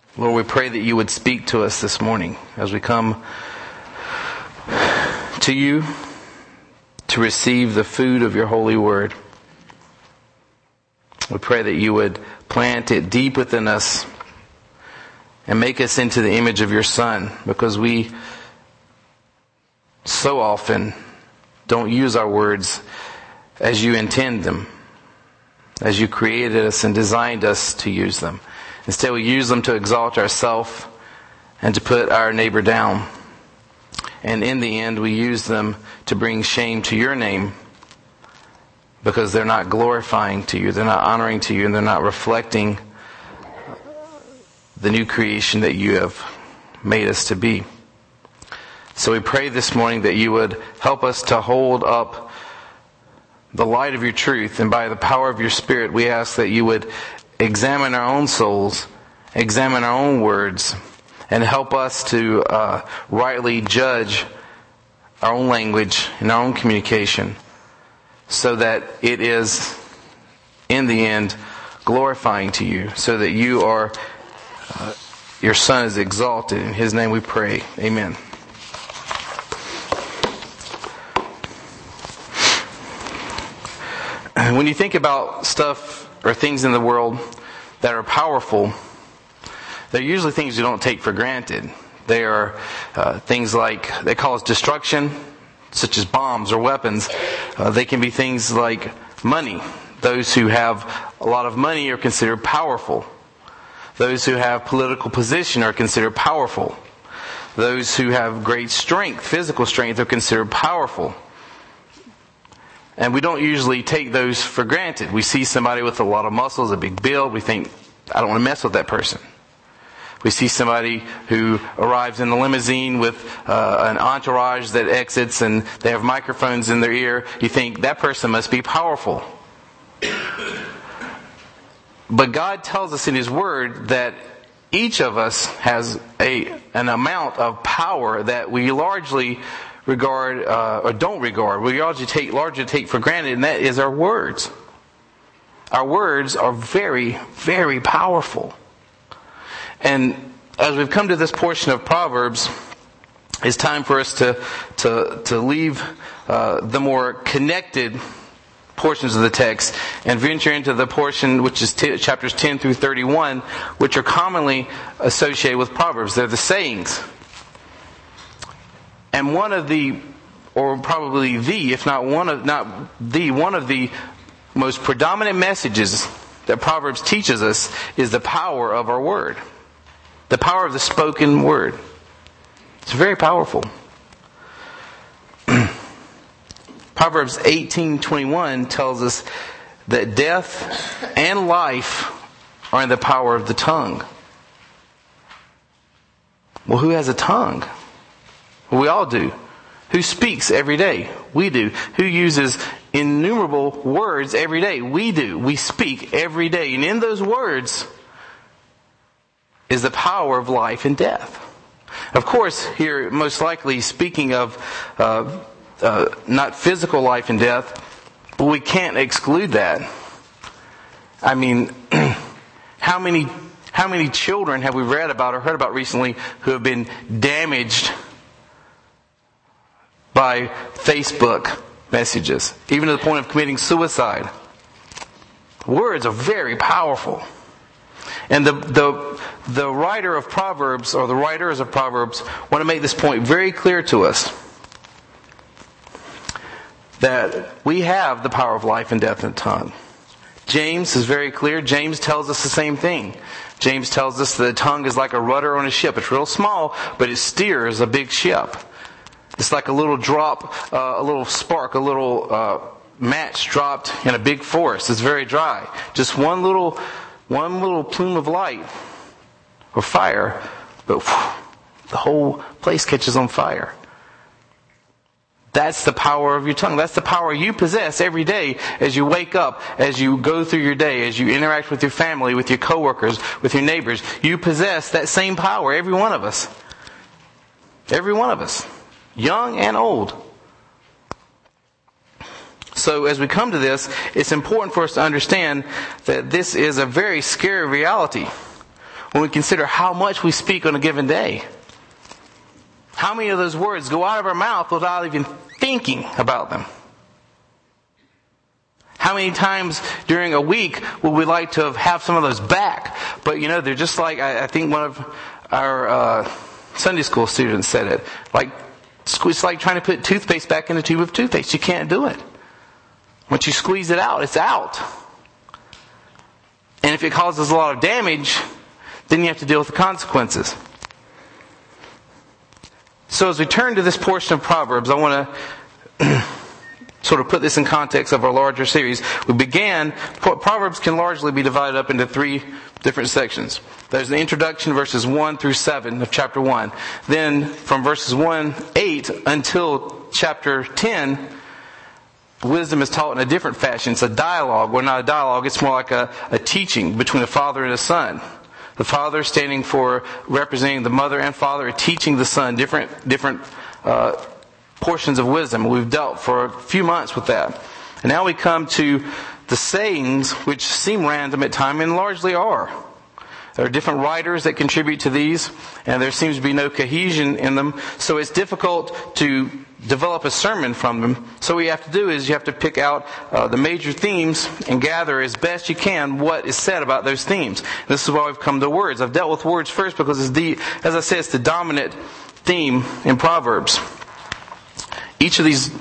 Lord, we pray that you would speak to us this morning as we come to you to receive the food of your holy word. We pray that you would plant it deep within us and make us into the image of your Son, because we so often don't use our words as you intend them, as you created us and designed us to use them. Instead, we use them to exalt ourselves and to put our neighbor down. And in the end, we use them to bring shame to your name, because they're not glorifying to you, they're not honoring to you, and they're not reflecting the new creation that you have made us to be. So we pray this morning that you would help us to hold up the light of your truth, and by the power of your Spirit, we ask that you would examine our own souls, examine our own words, and help us to rightly judge our own language and our own communication, so that it is, in the end, glorifying to you, so that you are, your Son is exalted. In His name we pray. Amen. When you think about stuff or things in the world that are powerful, they're usually things you don't take for granted. They are things like, they cause destruction, such as bombs or weapons. They can be things like money. Those who have a lot of money are considered powerful. Those who have political position are considered powerful. Those who have great strength, physical strength, are considered powerful. And we don't usually take those for granted. We see somebody with a lot of muscles, a big build, we think, I don't want to mess with that person. We see somebody who arrives in the limousine with an entourage that exits and they have microphones in their ear. You think, that person must be powerful. But God tells us in His Word that each of us has an amount of power that we largely regard or don't regard. We largely take for granted, and that is our words. Our words are very, very powerful. And as we've come to this portion of Proverbs, it's time for us to leave the more connected portions of the text and venture into the portion which is chapters 10 through 31, which are commonly associated with Proverbs. They're the sayings. And one of the, or probably the, if not one of the most predominant messages that Proverbs teaches us is the power of our word. The power of the spoken word. It's very powerful. Proverbs 18:21 tells us that death and life are in the power of the tongue. Well, who has a tongue? Well, we all do. Who speaks every day? We do. Who uses innumerable words every day? We do. We speak every day. And in those words is the power of life and death. Of course, here, most likely speaking of not physical life and death, but we can't exclude that. I mean, how many children have we read about or heard about recently who have been damaged by Facebook messages, even to the point of committing suicide? Words are very powerful. And the writer of Proverbs, or the writers of Proverbs, want to make this point very clear to us. That we have the power of life and death in the tongue. James is very clear. James tells us the same thing. James tells us that the tongue is like a rudder on a ship. It's real small, but it steers a big ship. It's like a little drop, a little spark, a little match dropped in a big forest. It's very dry. Just one little plume of light or fire, but the whole place catches on fire. That's the power of your tongue. That's the power you possess every day as you wake up, as you go through your day, as you interact with your family, with your coworkers, with your neighbors. You possess that same power, every one of us. Every one of us. Young and old. So as we come to this, it's important for us to understand that this is a very scary reality. when we consider how much we speak on a given day. How many of those words go out of our mouth without even thinking about them? How many times during a week would we like to have some of those back? But they're just like, I think one of our Sunday school students said it. It's like trying to put toothpaste back in a tube of toothpaste. You can't do it. Once you squeeze it out, it's out. And if it causes a lot of damage, then you have to deal with the consequences. So as we turn to this portion of Proverbs, I want to sort of put this in context of our larger series. Proverbs can largely be divided up into 3 different sections. There's the introduction, verses 1 through 7 of chapter 1. Then from verses 1:8 until chapter 10, wisdom is taught in a different fashion. It's a dialogue. Well, not a dialogue. It's more like a teaching between a father and a son. The father standing for representing the mother and father, teaching the son different portions of wisdom. We've dealt for a few months with that. And now we come to the sayings, which seem random at times and largely are. There are different writers that contribute to these, and there seems to be no cohesion in them. So it's difficult to develop a sermon from them. So what you have to do is you have to pick out the major themes and gather as best you can what is said about those themes. This is why we've come to words. I've dealt with words first because as I said, it's the dominant theme in Proverbs. Each of these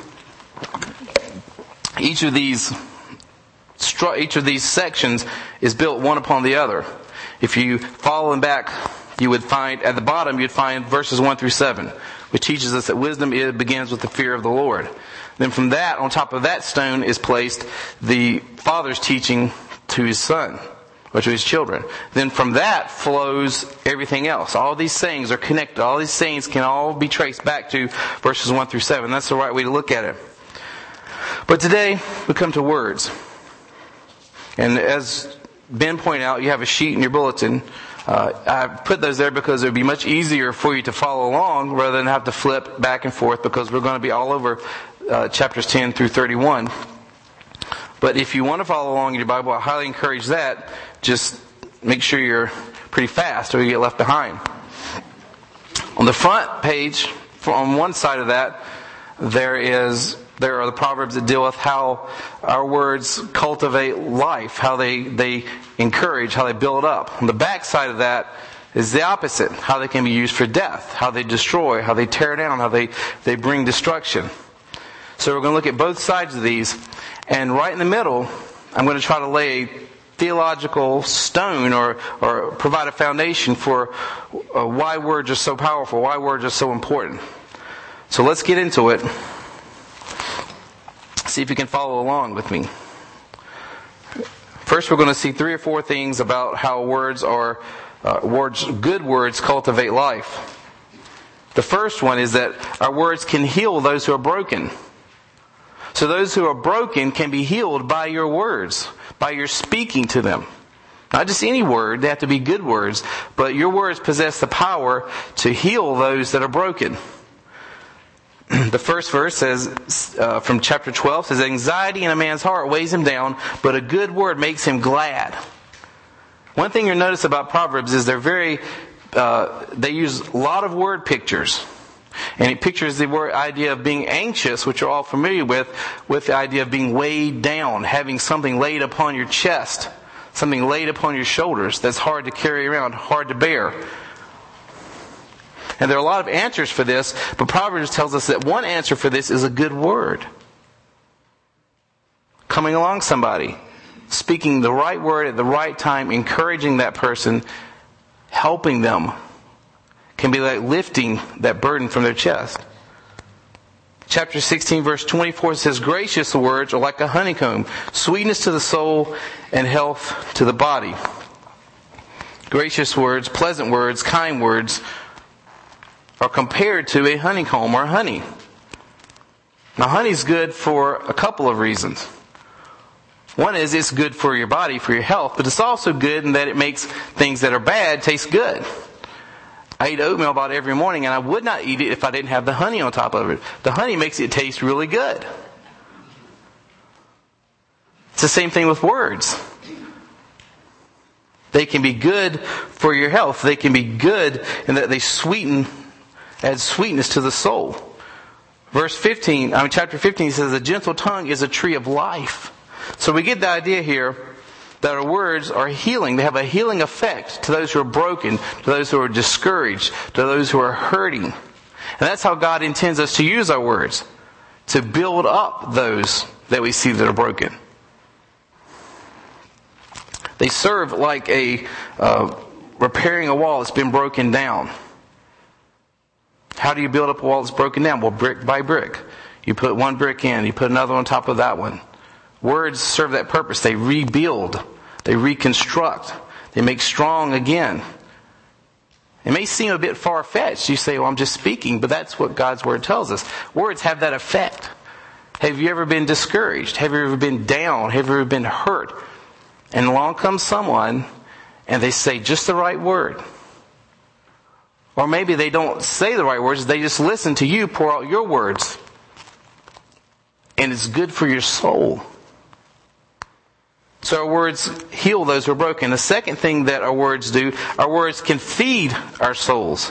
sections is built one upon the other. If you follow them back, you would find at the bottom you'd find verses 1 through 7, which teaches us that wisdom begins with the fear of the Lord. Then from that, on top of that stone is placed the father's teaching to his son, or to his children. Then from that flows everything else. All these sayings are connected. All these sayings can all be traced back to verses 1 through 7. That's the right way to look at it. But today, we come to words. And as Ben pointed out, you have a sheet in your bulletin. I put those there because it would be much easier for you to follow along rather than have to flip back and forth, because we're going to be all over chapters 10 through 31. But if you want to follow along in your Bible, I highly encourage that. Just make sure you're pretty fast or you get left behind. On the front page, on one side of that, there are the Proverbs that deal with how our words cultivate life, how they encourage, how they build up. On the back side of that is the opposite, how they can be used for death, how they destroy, how they tear down, how they bring destruction. So we're going to look at both sides of these. And right in the middle, I'm going to try to lay a theological stone or provide a foundation for why words are so powerful, why words are so important. So let's get into it. See if you can follow along with me. First, we're going to see 3 or 4 things about how good words cultivate life. The first one is that our words can heal those who are broken. So those who are broken can be healed by your words, by your speaking to them. Not just any word, they have to be good words, but your words possess the power to heal those that are broken. The first verse says, from chapter 12, says, anxiety in a man's heart weighs him down, but a good word makes him glad. One thing you'll notice about Proverbs is they use a lot of word pictures. And it pictures the idea of being anxious, which you're all familiar with the idea of being weighed down, having something laid upon your chest, something laid upon your shoulders that's hard to carry around, hard to bear. And there are a lot of answers for this, but Proverbs tells us that one answer for this is a good word. Coming along somebody, speaking the right word at the right time, encouraging that person, helping them, can be like lifting that burden from their chest. Chapter 16, verse 24 says, gracious words are like a honeycomb, sweetness to the soul and health to the body. Gracious words, pleasant words, kind words are compared to a honeycomb or honey. Now, honey's good for a couple of reasons. One is it's good for your body, for your health, but it's also good in that it makes things that are bad taste good. I eat oatmeal about every morning, and I would not eat it if I didn't have the honey on top of it. The honey makes it taste really good. It's the same thing with words. They can be good for your health. They can be good in that they add sweetness to the soul. Chapter 15 says, a gentle tongue is a tree of life. So we get the idea here that our words are healing. They have a healing effect to those who are broken, to those who are discouraged, to those who are hurting. And that's how God intends us to use our words, to build up those that we see that are broken. They serve like repairing a wall that's been broken down. How do you build up a wall that's broken down? Well, brick by brick. You put one brick in, you put another on top of that one. Words serve that purpose. They rebuild. They reconstruct. They make strong again. It may seem a bit far-fetched. You say, well, I'm just speaking, but that's what God's Word tells us. Words have that effect. Have you ever been discouraged? Have you ever been down? Have you ever been hurt? And along comes someone and they say just the right word. Or maybe they don't say the right words. They just listen to you pour out your words. And it's good for your soul. So our words heal those who are broken. The second thing that our words do, our words can feed our souls.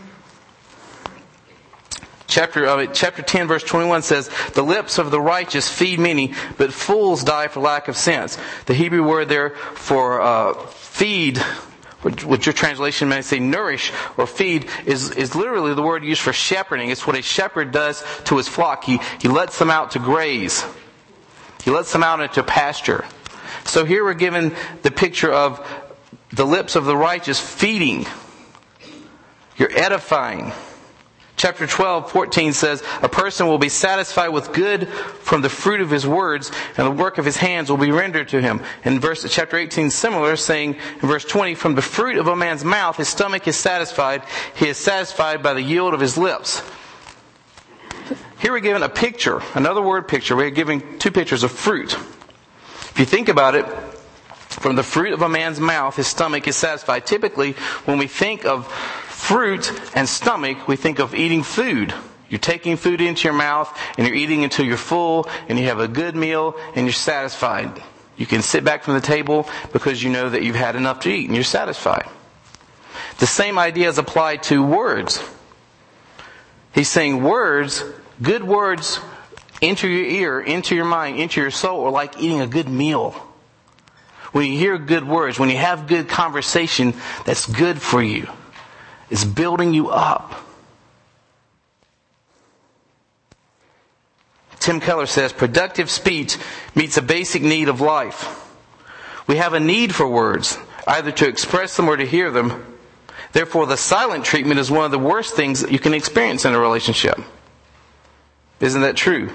Chapter 10 verse 21 says, the lips of the righteous feed many, but fools die for lack of sense. The Hebrew word there for feed, which your translation may say nourish or feed, is literally the word used for shepherding. It's what a shepherd does to his flock. He lets them out to graze. He lets them out into pasture. So here we're given the picture of the lips of the righteous feeding. You're edifying. Chapter 12:14 says, a person will be satisfied with good from the fruit of his words, and the work of his hands will be rendered to him. In chapter 18, similar, saying in verse 20, from the fruit of a man's mouth his stomach is satisfied. He is satisfied by the yield of his lips. Here we're given a picture, another word picture. We're giving two pictures of fruit. If you think about it, from the fruit of a man's mouth his stomach is satisfied. Typically, when we think of fruit and stomach, we think of eating food. You're taking food into your mouth and you're eating until you're full and you have a good meal and you're satisfied. You can sit back from the table because you know that you've had enough to eat and you're satisfied. The same idea is applied to words. He's saying words, good words, into your ear, into your mind, into your soul are like eating a good meal. When you hear good words, when you have good conversation, that's good for you. It's building you up. Tim Keller says, productive speech meets a basic need of life. We have a need for words, either to express them or to hear them. Therefore, the silent treatment is one of the worst things that you can experience in a relationship. Isn't that true?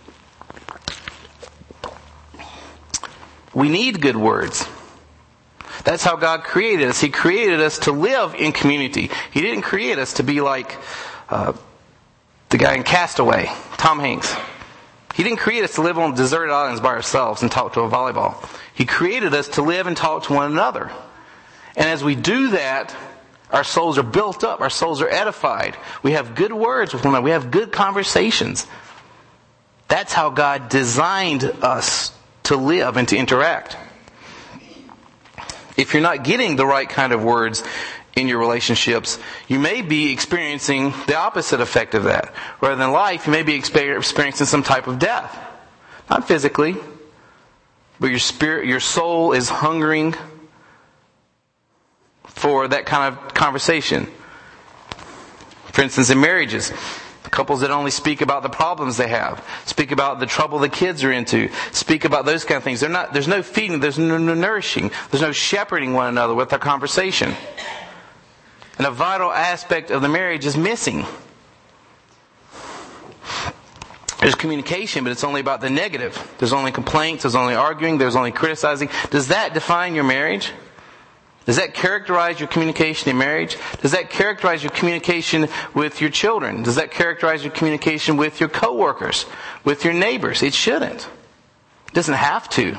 We need good words. That's how God created us. He created us to live in community. He didn't create us to be like the guy in Castaway, Tom Hanks. He didn't create us to live on deserted islands by ourselves and talk to a volleyball. He created us to live and talk to one another. And as we do that, our souls are built up. Our souls are edified. We have good words with one another. We have good conversations. That's how God designed us to live and to interact. If you're not getting the right kind of words in your relationships, you may be experiencing the opposite effect of that. Rather than life, you may be experiencing some type of death. Not physically, but your spirit, your soul is hungering for that kind of conversation. For instance, in marriages, couples that only speak about the problems they have, speak about the trouble the kids are into, speak about those kind of things. There's no feeding, there's no nourishing, there's no shepherding one another with their conversation. And a vital aspect of the marriage is missing. There's communication, but it's only about the negative. There's only complaints, there's only arguing, there's only criticizing. Does that define your marriage? Does that characterize your communication in marriage? Does that characterize your communication with your children? Does that characterize your communication with your coworkers, with your neighbors? It shouldn't. It doesn't have to.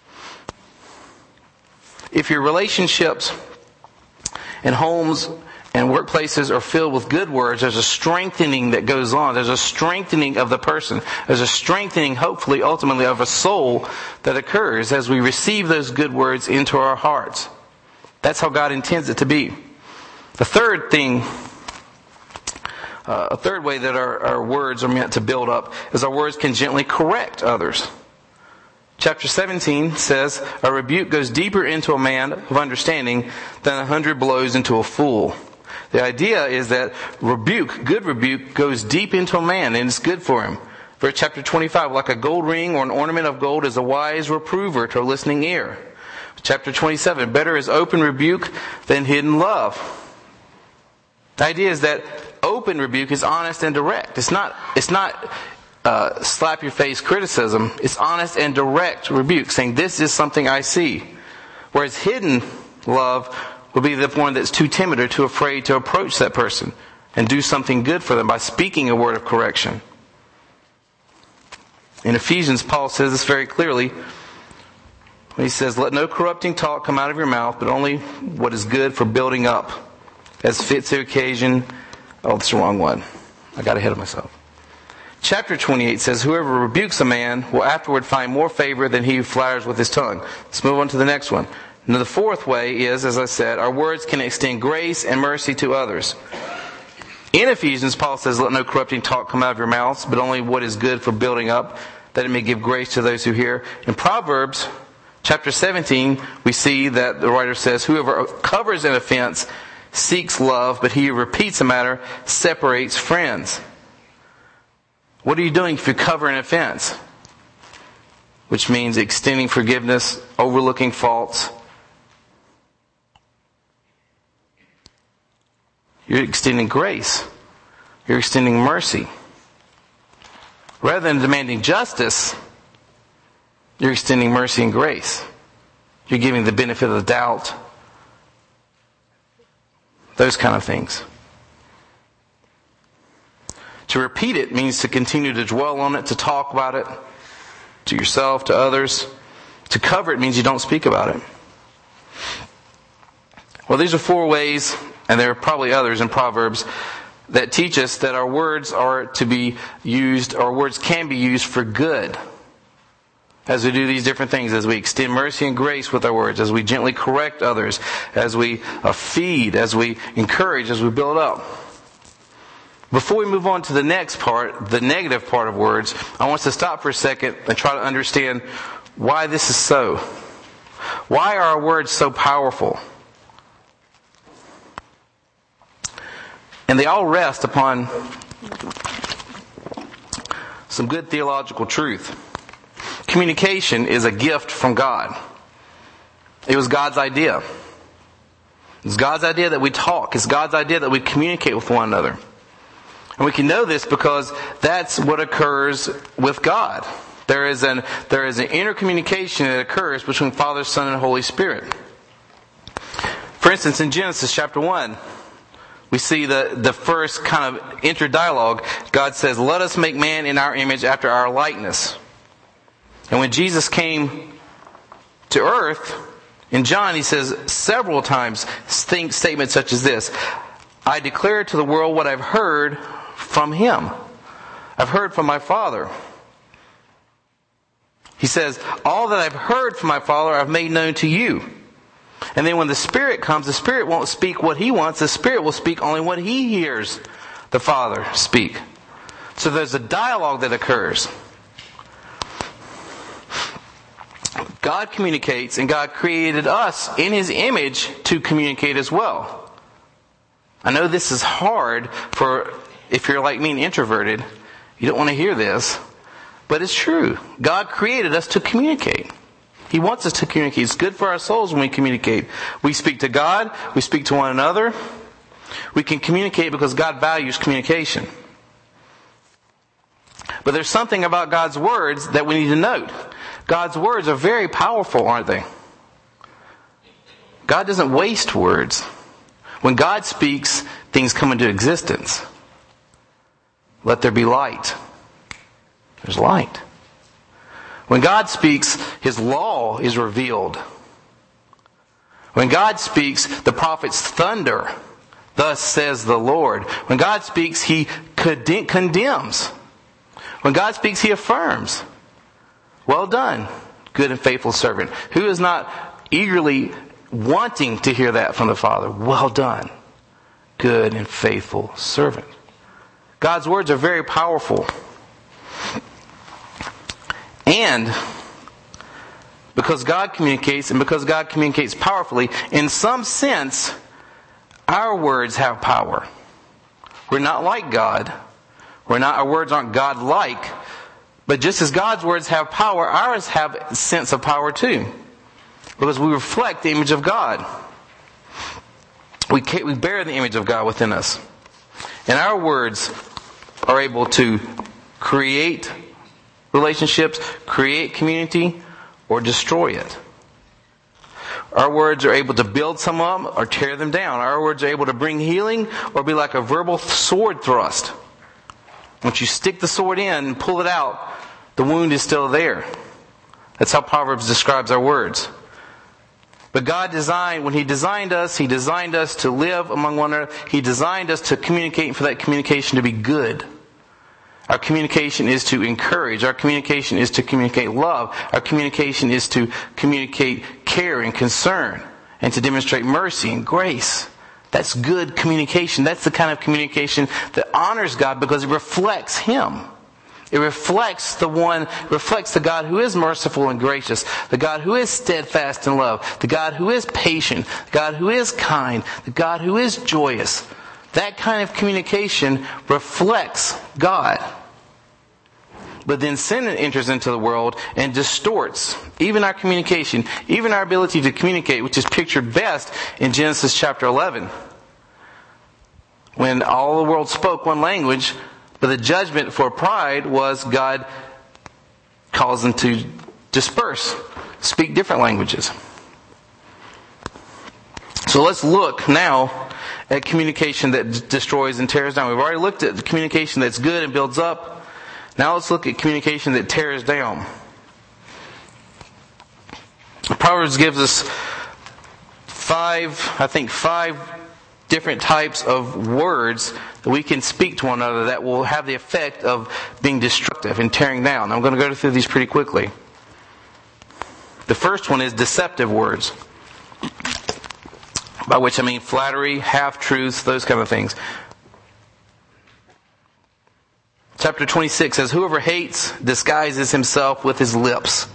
If your relationships and homes and workplaces are filled with good words, there's a strengthening that goes on. There's a strengthening of the person. There's a strengthening, hopefully, ultimately, of a soul that occurs as we receive those good words into our hearts. That's how God intends it to be. The third thing, a third way that our words are meant to build up is our words can gently correct others. Chapter 17 says, a rebuke goes deeper into a man of understanding than 100 blows into a fool. The idea is that good rebuke, goes deep into a man and it's good for him. Verse chapter 25, like a gold ring or an ornament of gold is a wise reprover to a listening ear. Chapter 27, better is open rebuke than hidden love. The idea is that open rebuke is honest and direct. It's not slap your face criticism. It's honest and direct rebuke, saying this is something I see. Whereas hidden love will be the one that's too timid or too afraid to approach that person and do something good for them by speaking a word of correction. In Ephesians, Paul says this very clearly. He says, let no corrupting talk come out of your mouth, but only what is good for building up, as fits the occasion. Oh, that's the wrong one. I got ahead of myself. Chapter 28 says, whoever rebukes a man will afterward find more favor than he who flatters with his tongue. Let's move on to the next one. Now, the fourth way is, as I said, our words can extend grace and mercy to others. In Ephesians, Paul says, let no corrupting talk come out of your mouths, but only what is good for building up, that it may give grace to those who hear. In Proverbs, chapter 17, we see that the writer says, whoever covers an offense seeks love, but he who repeats a matter separates friends. What are you doing if you cover an offense? Which means extending forgiveness, overlooking faults. You're extending grace. You're extending mercy. Rather than demanding justice, you're extending mercy and grace. You're giving the benefit of the doubt. Those kind of things. To repeat it means to continue to dwell on it, to talk about it, to yourself, to others. To cover it means you don't speak about it. Well, these are 4 ways, and there are probably others in Proverbs, that teach us that our words are to be used, our words can be used for good. As we do these different things, as we extend mercy and grace with our words, as we gently correct others, as we feed, as we encourage, as we build up. Before we move on to the next part, the negative part of words, I want us to stop for a second and try to understand why this is so. Why are our words so powerful? And they all rest upon some good theological truth. Communication is a gift from God. It was God's idea. It's God's idea that we talk. It's God's idea that we communicate with one another. And we can know this because that's what occurs with God. There is an intercommunication that occurs between Father, Son, and Holy Spirit. For instance, in Genesis chapter 1, we see the first kind of interdialogue. God says, let us make man in our image after our likeness. And when Jesus came to earth, in John, he says several times statements such as this: I declare to the world what I've heard from him. I've heard from my Father. He says, all that I've heard from my Father I've made known to you. And then when the Spirit comes, the Spirit won't speak what he wants. The Spirit will speak only what he hears the Father speak. So there's a dialogue that occurs. God communicates, and God created us in his image to communicate as well. I know this is hard if you're like me and introverted. You don't want to hear this, but it's true. God created us to communicate. He wants us to communicate. It's good for our souls when we communicate. We speak to God. We speak to one another. We can communicate because God values communication. But there's something about God's words that we need to note. God's words are very powerful, aren't they? God doesn't waste words. When God speaks, things come into existence. Let there be light. There's light. When God speaks, his law is revealed. When God speaks, the prophets thunder. Thus says the Lord. When God speaks, He condemns. When God speaks, He affirms. Well done, good and faithful servant. Who is not eagerly wanting to hear that from the Father? Well done, good and faithful servant. God's words are very powerful. And because God communicates, and because God communicates powerfully, in some sense, our words have power. We're not like God. Our words aren't God-like. But just as God's words have power, ours have a sense of power too. Because we reflect the image of God. We bear the image of God within us. And our words are able to create relationships, create community, or destroy it. Our words are able to build some up or tear them down. Our words are able to bring healing or be like a verbal sword thrust. Once you stick the sword in and pull it out, the wound is still there. That's how Proverbs describes our words. But God when He designed us to live among one another. He designed us to communicate, and for that communication to be good. Our communication is to encourage. Our communication is to communicate love. Our communication is to communicate care and concern, and to demonstrate mercy and grace. That's good communication. That's the kind of communication that honors God because it reflects Him. It reflects the God who is merciful and gracious, the God who is steadfast in love, the God who is patient, the God who is kind, the God who is joyous. That kind of communication reflects God. But then sin enters into the world and distorts even our communication, even our ability to communicate, which is pictured best in Genesis chapter 11. When all the world spoke one language, but the judgment for pride was God caused them to disperse, speak different languages. So let's look now at communication that destroys and tears down. We've already looked at the communication that's good and builds up. Now let's look at communication that tears down. Proverbs gives us five different types of words that we can speak to one another that will have the effect of being destructive and tearing down. I'm going to go through these pretty quickly. The first one is deceptive words, by which I mean flattery, half-truths, those kind of things. Chapter 26 says, "Whoever hates disguises himself with his lips.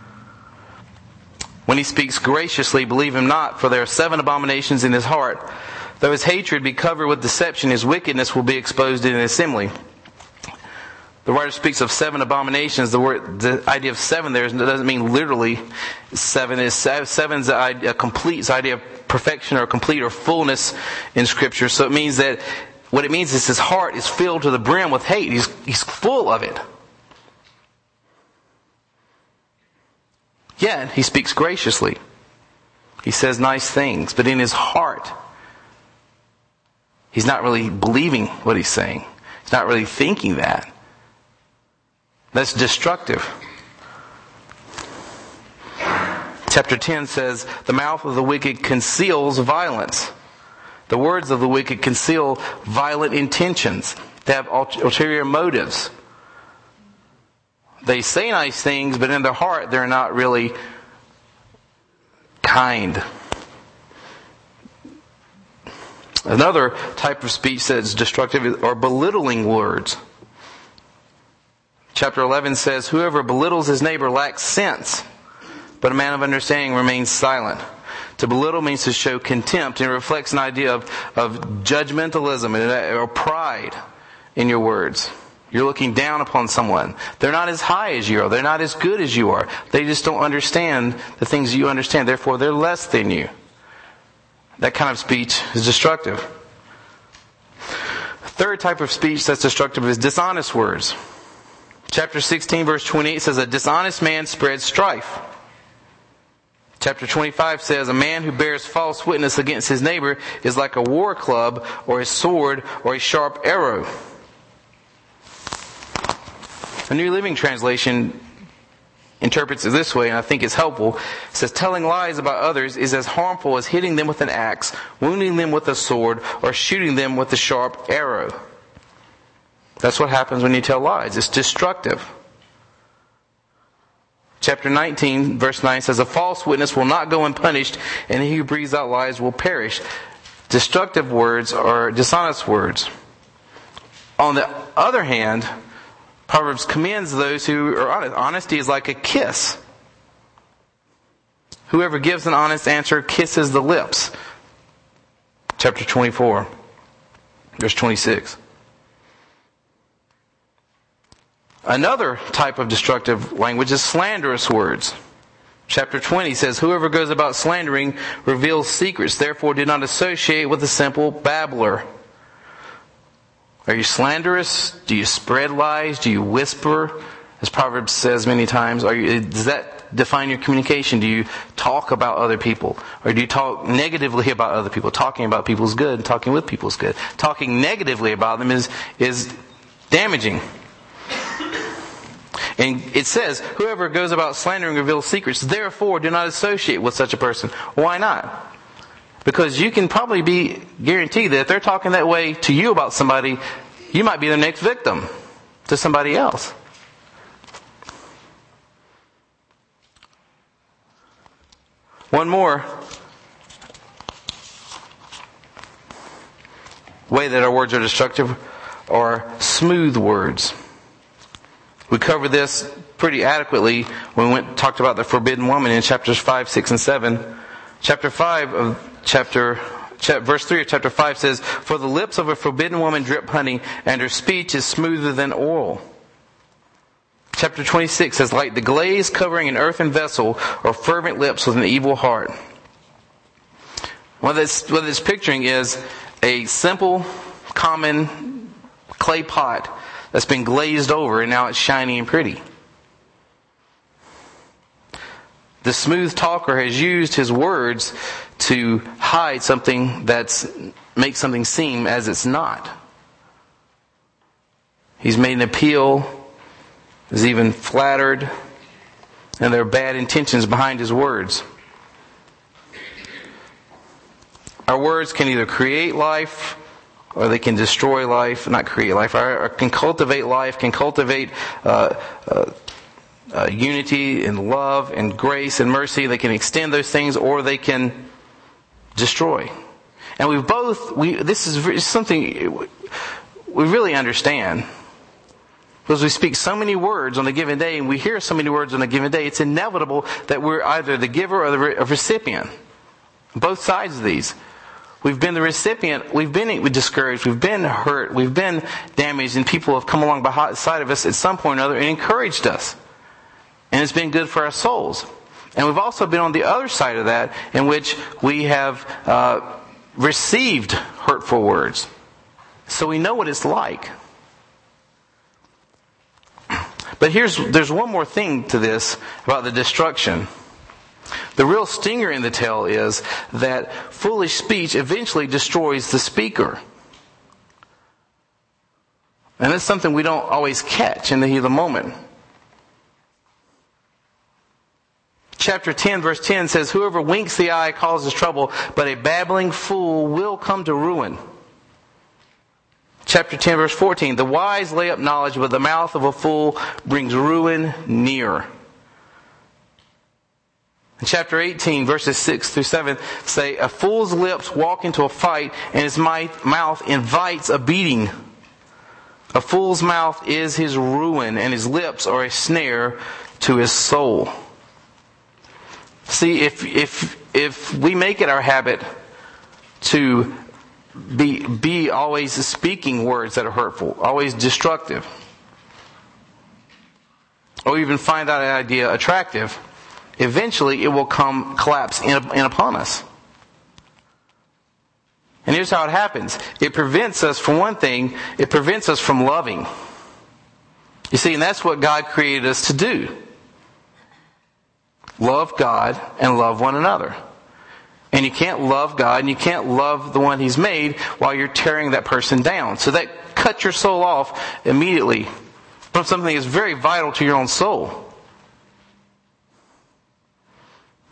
When he speaks graciously, believe him not, for there are 7 abominations in his heart. Though his hatred be covered with deception, his wickedness will be exposed in an assembly." The writer speaks of 7 abominations. The idea of 7 there doesn't mean literally 7. Seven's a complete. It's the idea of perfection or complete or fullness in Scripture. So it means that what it means is his heart is filled to the brim with hate. He's full of it. Yet he speaks graciously. He says nice things, but in his heart, he's not really believing what he's saying. He's not really thinking that. That's destructive. Chapter 10 says, "The mouth of the wicked conceals violence." The words of the wicked conceal violent intentions. They have ulterior motives. They say nice things, but in their heart they're not really kind. Another type of speech that's destructive are belittling words. Chapter 11 says, "Whoever belittles his neighbor lacks sense, but a man of understanding remains silent." To belittle means to show contempt, and it reflects an idea of judgmentalism or pride in your words. You're looking down upon someone. They're not as high as you are. They're not as good as you are. They just don't understand the things you understand. Therefore, they're less than you. That kind of speech is destructive. The third type of speech that's destructive is dishonest words. Chapter 16, verse 28 says, "A dishonest man spreads strife." Chapter 25 says, "A man who bears false witness against his neighbor is like a war club or a sword or a sharp arrow." The New Living Translation interprets it this way, and I think it's helpful. It says, telling lies about others is as harmful as hitting them with an axe, wounding them with a sword, or shooting them with a sharp arrow. That's what happens when you tell lies. It's destructive. Chapter 19, verse 9 says, a false witness will not go unpunished, and he who breathes out lies will perish. Destructive words are dishonest words. On the other hand, Proverbs commends those who are honest. Honesty is like a kiss. Whoever gives an honest answer kisses the lips. Chapter 24, verse 26. Another type of destructive language is slanderous words. Chapter 20 says, whoever goes about slandering reveals secrets. Therefore, do not associate with a simple babbler. Are you slanderous? Do you spread lies? Do you whisper? As Proverbs says many times, does that define your communication? Do you talk about other people? Or do you talk negatively about other people? Talking about people is good, and talking with people is good. Talking negatively about them is damaging. And it says, whoever goes about slandering reveals secrets. Therefore, do not associate with such a person. Why not? Because you can probably be guaranteed that if they're talking that way to you about somebody, you might be the next victim to somebody else. One more way that our words are destructive are smooth words. We covered this pretty adequately when we talked about the forbidden woman in chapters 5, 6, and 7. Chapter 5 of verse 3 of chapter 5 says, for the lips of a forbidden woman drip honey, and her speech is smoother than oil. Chapter 26 says, like the glaze covering an earthen vessel, or fervent lips with an evil heart. What it's picturing is a simple, common clay pot that's been glazed over, and now it's shiny and pretty. The smooth talker has used his words to hide something makes something seem as it's not. He's made an appeal, is even flattered, and there are bad intentions behind his words. Our words can either create life, or they can destroy life, not create life, or can cultivate life, can cultivate unity and love and grace and mercy. They can extend those things, or they can destroy. And this is something we really understand. Because we speak so many words on a given day, and we hear so many words on a given day, it's inevitable that we're either the giver or the recipient. Both sides of these. We've been the recipient, we've been discouraged, we've been hurt, we've been damaged, and people have come along beside of us at some point or another and encouraged us. And it's been good for our souls. And we've also been on the other side of that, in which we have received hurtful words. So we know what it's like. But there's one more thing to this about the destruction. The real stinger in the tale is that foolish speech eventually destroys the speaker. And that's something we don't always catch in the heat of the moment. Chapter 10, verse 10 says, whoever winks the eye causes trouble, but a babbling fool will come to ruin. Chapter 10, verse 14, the wise lay up knowledge, but the mouth of a fool brings ruin near. In chapter 18, verses 6 through 7 say, a fool's lips walk into a fight, and his mouth invites a beating. A fool's mouth is his ruin, and his lips are a snare to his soul. See, if we make it our habit to be always speaking words that are hurtful, always destructive, or even find that idea attractive, eventually it will collapse in upon us. And here's how it happens. It prevents us, for one thing, it prevents us from loving. You see, and that's what God created us to do. Love God and love one another. And you can't love God and you can't love the one He's made while you're tearing that person down. So that cuts your soul off immediately from something that's very vital to your own soul.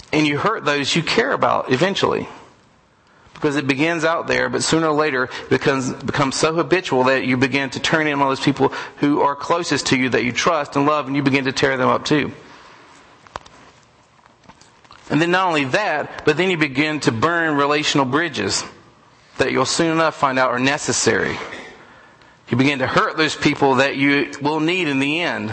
And you hurt those you care about eventually. Because it begins out there, but sooner or later it becomes so habitual that you begin to turn in on those people who are closest to you, that you trust and love, and you begin to tear them up too. And then not only that, but then you begin to burn relational bridges that you'll soon enough find out are necessary. You begin to hurt those people that you will need in the end.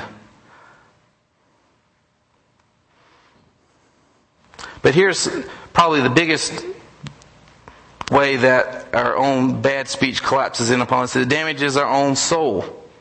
But here's probably the biggest way that our own bad speech collapses in upon us. It damages our own soul.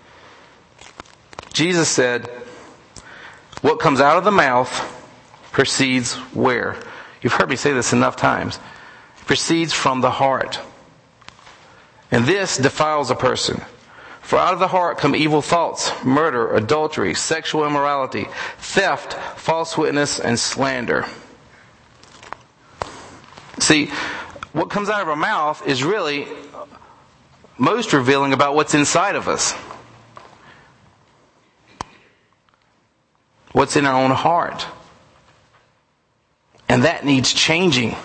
Jesus said, what comes out of the mouth proceeds where? You've heard me say this enough times. It proceeds from the heart. And this defiles a person. For out of the heart come evil thoughts, murder, adultery, sexual immorality, theft, false witness, and slander. See, what comes out of our mouth is really most revealing about what's inside of us. What's in our own heart. And that needs changing.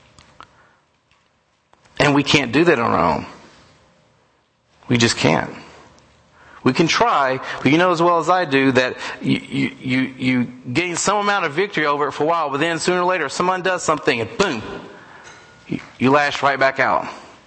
And we can't do that on our own. We just can't. We can try, but you know as well as I do that you gain some amount of victory over it for a while, but then sooner or later someone does something and boom, you lash right back out.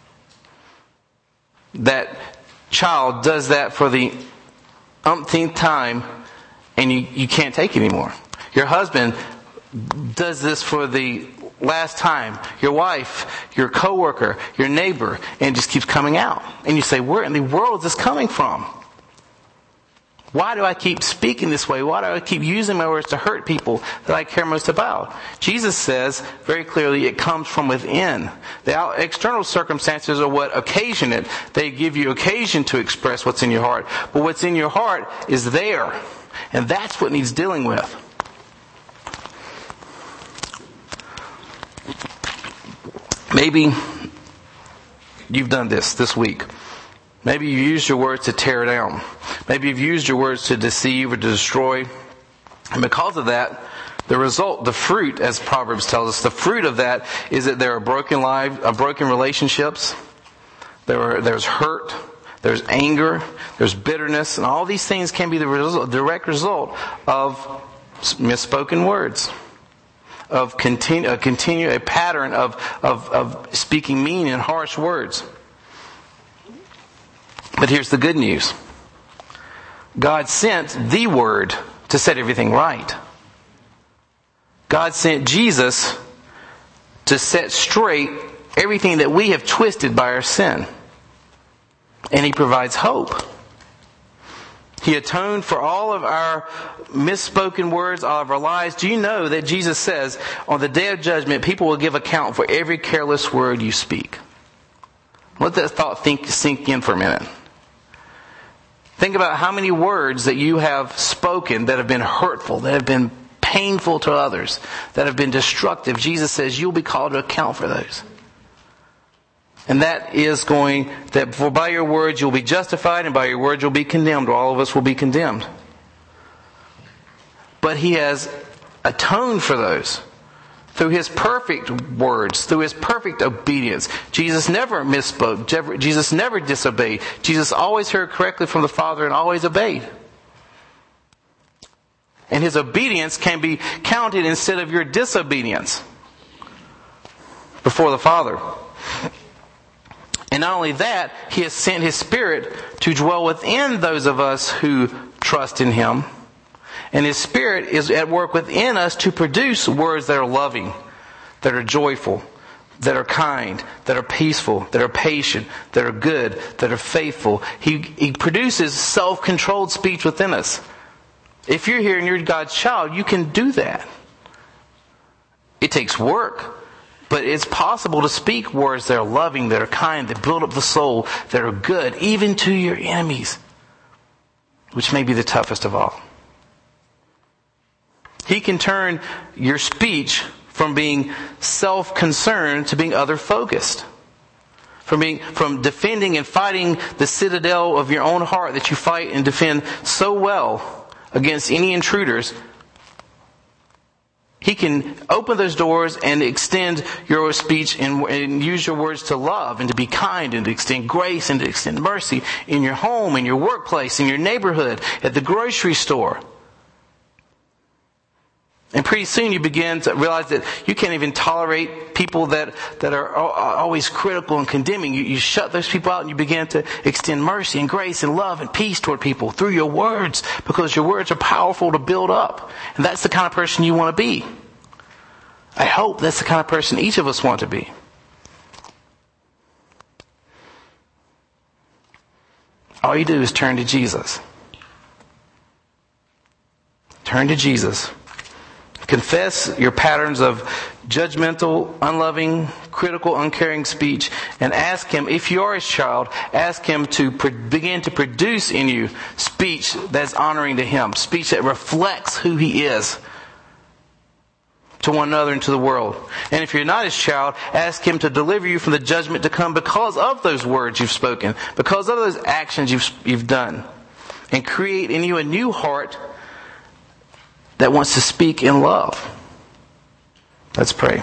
That child does that for the umpteenth time and you can't take it anymore. Your husband does this for the last time. Your wife, your coworker, your neighbor, and it just keeps coming out. And you say, where in the world is this coming from? Why do I keep speaking this way? Why do I keep using my words to hurt people that I care most about? Jesus says very clearly it comes from within. The external circumstances are what occasion it. They give you occasion to express what's in your heart. But what's in your heart is there. And that's what needs dealing with. Maybe you've done this week. Maybe you've used your words to tear down. Maybe you've used your words to deceive or to destroy. And because of that, the result, the fruit, as Proverbs tells us, the fruit of that is that there are broken lives, broken relationships. There's hurt. There's anger. There's bitterness. And all these things can be the direct result of misspoken words. Of a pattern of speaking mean and harsh words. But here's the good news. God sent the Word to set everything right. God sent Jesus to set straight everything that we have twisted by our sin. And He provides hope. He atoned for all of our misspoken words, all of our lies. Do you know that Jesus says on the day of judgment, people will give account for every careless word you speak? Let that thought sink in for a minute. Think about how many words that you have spoken that have been hurtful, that have been painful to others, that have been destructive. Jesus says you'll be called to account for those. And that is for by your words you'll be justified, and by your words you'll be condemned. All of us will be condemned. But He has atoned for those through His perfect words, through His perfect obedience. Jesus never misspoke. Jesus never disobeyed. Jesus always heard correctly from the Father and always obeyed. And His obedience can be counted instead of your disobedience before the Father. And not only that, He has sent His Spirit to dwell within those of us who trust in Him. And His Spirit is at work within us to produce words that are loving, that are joyful, that are kind, that are peaceful, that are patient, that are good, that are faithful. He produces self-controlled speech within us. If you're here and you're God's child, you can do that. It takes work. But it's possible to speak words that are loving, that are kind, that build up the soul, that are good, even to your enemies, which may be the toughest of all. He can turn your speech from being self-concerned to being other-focused. From defending and fighting the citadel of your own heart that you fight and defend so well against any intruders. He can open those doors and extend your speech and use your words to love and to be kind and to extend grace and to extend mercy in your home, in your workplace, in your neighborhood, at the grocery store. And pretty soon you begin to realize that you can't even tolerate people that are always critical and condemning. You shut those people out and you begin to extend mercy and grace and love and peace toward people through your words, because your words are powerful to build up. And that's the kind of person you want to be. I hope that's the kind of person each of us want to be. All you do is turn to Jesus. Turn to Jesus. Confess your patterns of judgmental, unloving, critical, uncaring speech, and ask Him, if you are His child, ask Him to begin to produce in you speech that's honoring to Him, speech that reflects who He is to one another and to the world. And if you're not His child, ask Him to deliver you from the judgment to come because of those words you've spoken, because of those actions you've done, and create in you a new heart that wants to speak in love. Let's pray.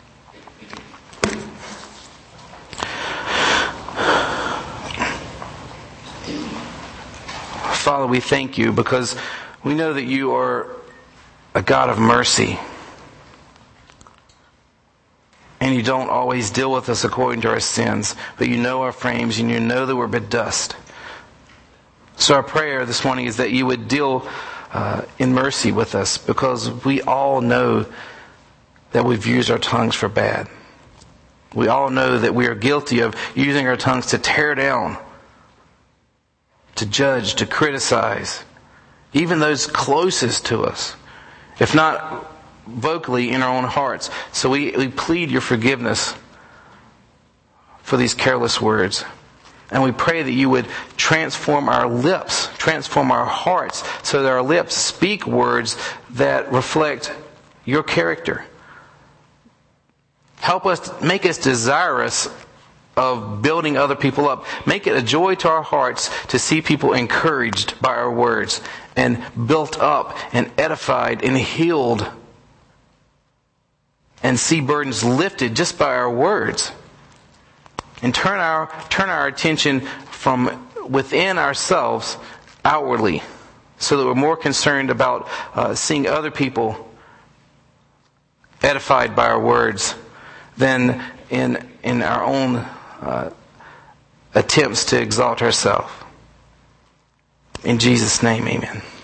Father, we thank you because we know that you are a God of mercy. And you don't always deal with us according to our sins, but you know our frames and you know that we're but dust. So our prayer this morning is that you would deal in mercy with us, because we all know that we've used our tongues for bad. We all know that we are guilty of using our tongues to tear down, to judge, to criticize, even those closest to us, if not vocally in our own hearts. So we plead your forgiveness for these careless words. And we pray that you would transform our lips, transform our hearts, so that our lips speak words that reflect your character. Help us, make us desirous of building other people up. Make it a joy to our hearts to see people encouraged by our words and built up and edified and healed, and see burdens lifted just by our words. And turn our attention from within ourselves outwardly, so that we're more concerned about seeing other people edified by our words than in our own attempts to exalt ourselves. In Jesus' name, amen.